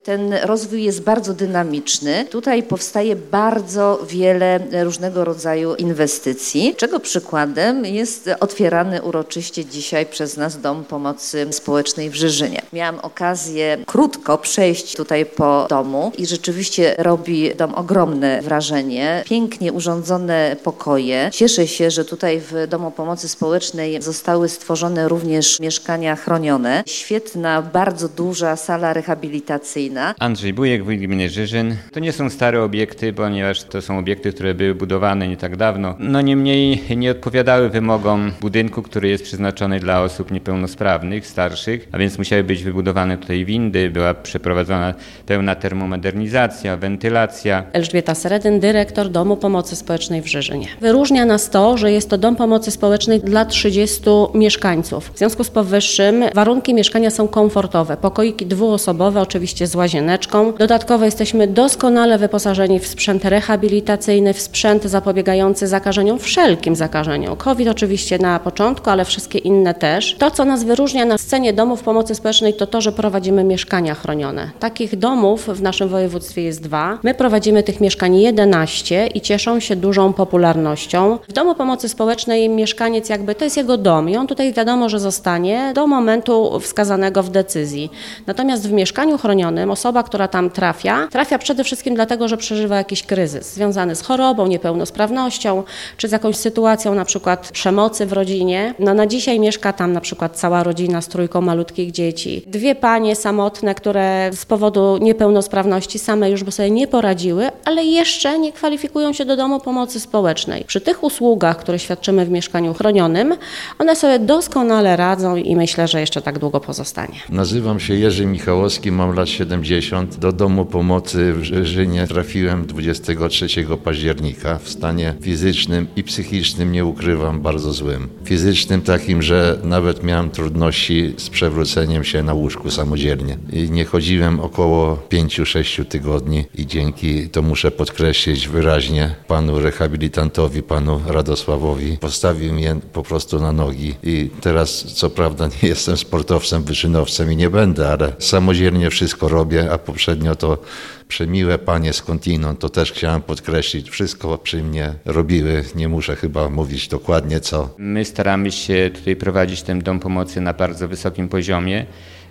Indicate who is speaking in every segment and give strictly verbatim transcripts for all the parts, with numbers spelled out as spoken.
Speaker 1: Ten rozwój jest bardzo dynamiczny. Tutaj powstaje bardzo wiele różnego rodzaju inwestycji, czego przykładem jest otwierany uroczyście dzisiaj przez nas Dom Pomocy Społecznej w Żyżynie. Miałam okazję krótko przejść tutaj po domu i rzeczywiście robi dom ogromne wrażenie. Pięknie urządzone pokoje. Cieszę się, że tutaj w Domu Pomocy Społecznej zostały stworzone również mieszkania chronione. Świetna, bardzo duża sala rehabilitacyjna.
Speaker 2: Andrzej Bujek, wójt gminy Żyżyn. To nie są stare obiekty, ponieważ to są obiekty, które były budowane nie tak dawno. No niemniej nie odpowiadały wymogom budynku, który jest przeznaczony dla osób niepełnosprawnych, starszych, a więc musiały być wybudowane tutaj windy, była przeprowadzona pełna termomodernizacja, wentylacja.
Speaker 3: Elżbieta Seredyn, dyrektor Domu Pomocy Społecznej w Żyżynie. Wyróżnia nas to, że jest to Dom Pomocy Społecznej dla trzydziestu mieszkańców. W związku z powyższym warunki mieszkania są komfortowe. Pokoiki dwuosobowe, oczywiście z łazieneczką. Dodatkowo jesteśmy doskonale wyposażeni w sprzęt rehabilitacyjny, w sprzęt zapobiegający zakażeniom, wszelkim zakażeniom. COVID oczywiście na początku, ale wszystkie inne też. To, co nas wyróżnia na scenie domów pomocy społecznej, to to, że prowadzimy mieszkania chronione. Takich domów w naszym województwie jest dwa. My prowadzimy tych mieszkań jedenaście i cieszą się dużą popularnością. W Domu Pomocy Społecznej mieszkaniec jakby to jest jego dom i on tutaj wiadomo, że zostanie do momentu wskazanego w decyzji. Natomiast w mieszkaniu chronionym osoba, która tam trafia, trafia przede wszystkim dlatego, że przeżywa jakiś kryzys związany z chorobą, niepełnosprawnością, czy z jakąś sytuacją na przykład przemocy w rodzinie. No na dzisiaj mieszka tam na przykład cała rodzina z trójką malutkich dzieci. Dwie panie samotne, które z powodu niepełnosprawności same już by sobie nie poradziły, ale jeszcze nie kwalifikują się do Domu Pomocy Społecznej. Przy tych usługach, które świadczymy w mieszkaniu chronionym, one sobie doskonale radzą i myślę, że jeszcze tak długo pozostanie.
Speaker 4: Nazywam się Jerzy Michałowski, mam lat siedemdziesiąt. Do Domu Pomocy w Żyżynie trafiłem dwudziestego trzeciego października w stanie fizycznym i psychicznym, nie ukrywam, bardzo złym. Fizycznym takim, że nawet miałem trudności z przewróceniem się na łóżku samodzielnie. I nie chodziłem około pięciu sześciu tygodni i dzięki, to muszę podkreślić wyraźnie, panu rehabilitantowi, panu Radosławowi, postawił mnie po prostu na nogi. I teraz, co prawda, nie jestem sportowcem, wyczynowcem i nie będę, ale samodzielnie wszystko robię, a poprzednio to przemiłe panie skądinąd, to też chciałem podkreślić, wszystko przy mnie robiły, nie muszę chyba mówić dokładnie co.
Speaker 2: My staramy się tutaj prowadzić ten dom pomocy na bardzo wysokim poziomie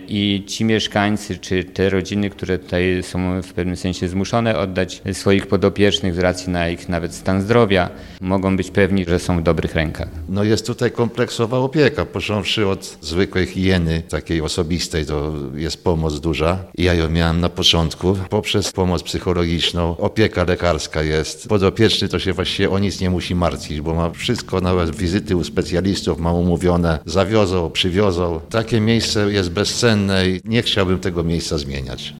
Speaker 2: i ci mieszkańcy, czy te rodziny, które tutaj są w pewnym sensie zmuszone oddać swoich podopiecznych z racji na ich nawet stan zdrowia, mogą być pewni, że są w dobrych rękach.
Speaker 4: No jest tutaj kompleksowa opieka, począwszy od zwykłej higieny, takiej osobistej, to jest pomoc duża. Ja ją miałem na początku, poprzez pomoc psychologiczną, opieka lekarska jest. Podopieczny to się właściwie o nic nie musi martwić, bo ma wszystko, nawet wizyty u specjalistów ma umówione, zawiozą, przywiozą. Takie miejsce jest bezcenne i nie chciałbym tego miejsca zmieniać.